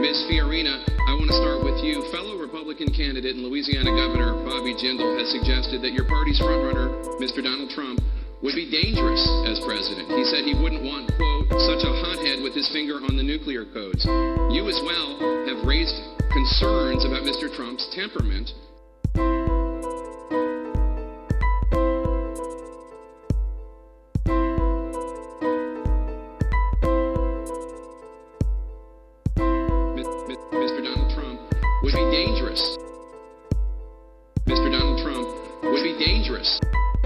Ms. Fiorina, I want to start with you. Fellow Republican candidate and Louisiana Governor Bobby Jindal has suggested that your party's frontrunner, Mr. Donald Trump, would be dangerous as president. He said he wouldn't want, quote, such a hothead with his finger on the nuclear codes. You as well have raised concerns about Mr. Trump's temperament. Mr. Donald Trump would be dangerous. Mr. Donald Trump would be dangerous.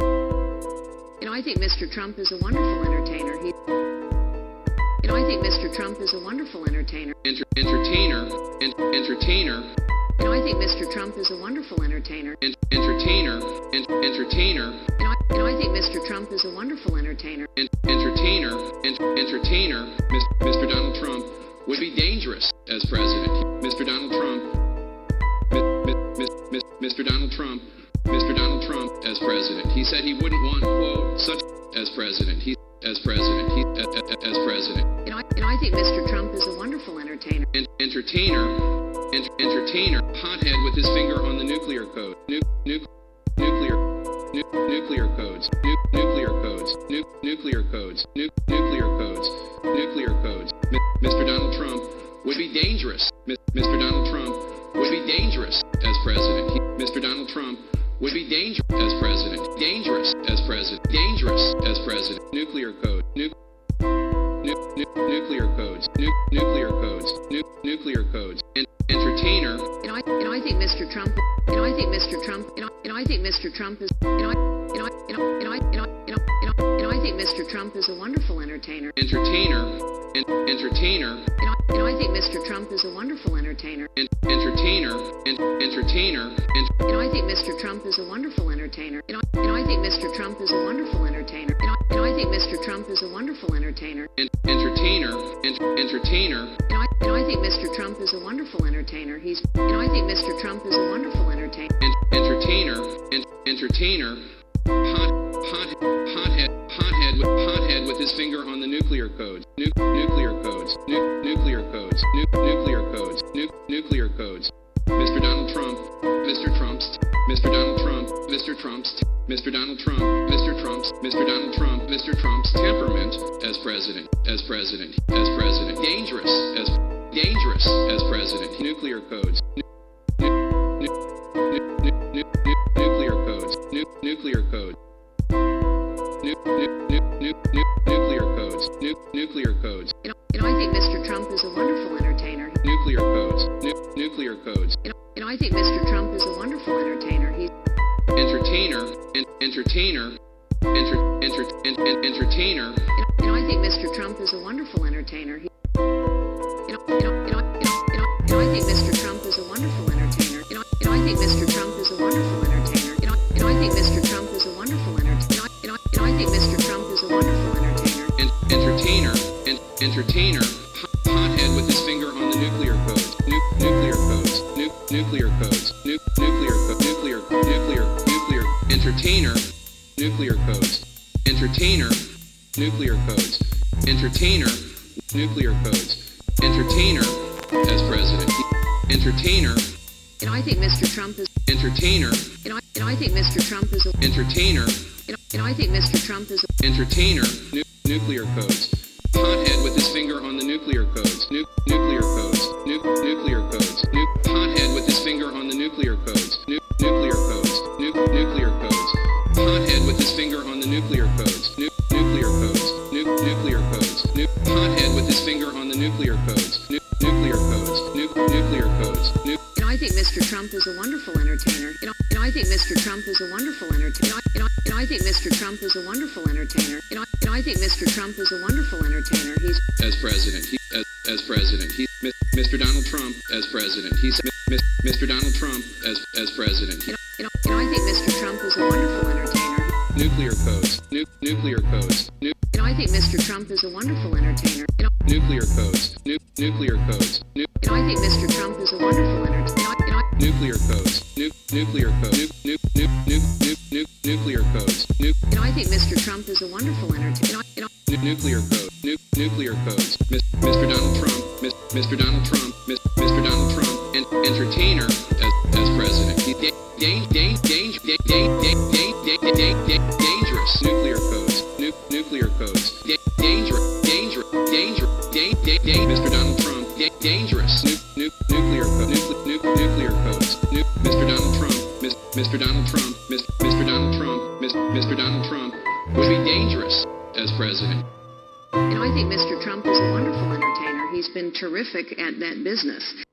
I think Mr. Trump is a wonderful entertainer. I think Mr. Trump is a wonderful entertainer. Entertainer. I think Mr. Trump is a wonderful entertainer. Entertainer. I think Mr. Trump is a wonderful entertainer. Entertainer. Mr. Donald Trump would be dangerous as president. Mr. Donald Trump. Mr. Donald Trump. Mr. Donald Trump as president. He said he wouldn't want, quote, such as president. As president. I think Mr. Trump is a wonderful entertainer. Entertainer. Hothead with his finger on the nuclear code. Nuclear codes. Mr. Donald Trump would be dangerous. Mr. Donald Trump would be dangerous as president. Mr. Donald Trump would be dangerous as president. Dangerous as president. Nuclear code. Nuclear codes. Entertainer. I think Mr. Trump. I think Mr. Trump. I think Mr. Trump is. I think Mr. Trump is a wonderful entertainer. Entertainer. I think Mr. Trump is a wonderful entertainer. Entertainer. I think Mr. Trump is a wonderful entertainer. I think Mr. Trump is a wonderful entertainer. I think Mr. Trump is a wonderful entertainer. Entertainer. I think Mr. Trump is a wonderful entertainer. I think Mr. Trump is a wonderful entertainer. Entertainer. Hothead with his finger on the nuclear codes. Nuclear codes. Mr. Donald Trump. Mr. Trump's temperament as president. Dangerous as president. Nuclear codes. Nuclear codes. Nuclear codes. I think Mr. Trump is a wonderful entertainer. Nuclear codes. I think Mr. Trump is a wonderful entertainer. Entertainer. I think Mr. Trump is a wonderful entertainer. I think Mr. Trump is a wonderful entertainer. I think Mr. Trump is a wonderful entertainer. I think Mr. Trump is a wonderful entertainer. I think Mr. Trump is a wonderful entertainer. Entertainer. Hothead with his finger on the nuclear codes. Nuclear codes. Entertainer. Nuclear codes. Entertainer. As president. Entertainer. I think Mr. Trump is entertainer. I think Mr. Trump is entertainer. I think Mr. Trump is entertainer. Nuclear codes. Hothead with his finger on the nuclear codes. Nuclear codes. Hothead with his finger on the nuclear codes. Nuclear codes. Hothead with his finger on the nuclear codes. Nuclear codes. Hothead with his finger on the nuclear codes. Nuclear codes. I think Mr. Trump is a wonderful entertainer. I think Mr. Trump is a wonderful entertainer. I think Mr. Trump is a wonderful entertainer. I think Mr. Trump is a wonderful entertainer. As president. Mr. Donald Trump as president. Mr. Donald Trump as president. I think Mr. Trump is a wonderful entertainer. Nuclear codes. I think Mr. Trump is a wonderful entertainer. Nuclear codes. I think Mr. Trump is a wonderful entertainer. Nuclear codes. Nuclear codes. I think Mr. Trump is a wonderful entertainer. Nuclear codes. Mr. Donald Trump. entertainer as president. He's dangerous. Nuclear codes. Nuclear codes. Dangerous. Mr. Donald Trump. Dangerous. Nuclear codes. Nuclear codes. Mr. Donald Trump. Mr. Donald Trump. Mr. Donald Trump. Mr. Donald Trump would be dangerous as president. I think Mr. Trump is a wonderful entertainer. He's been terrific at that business.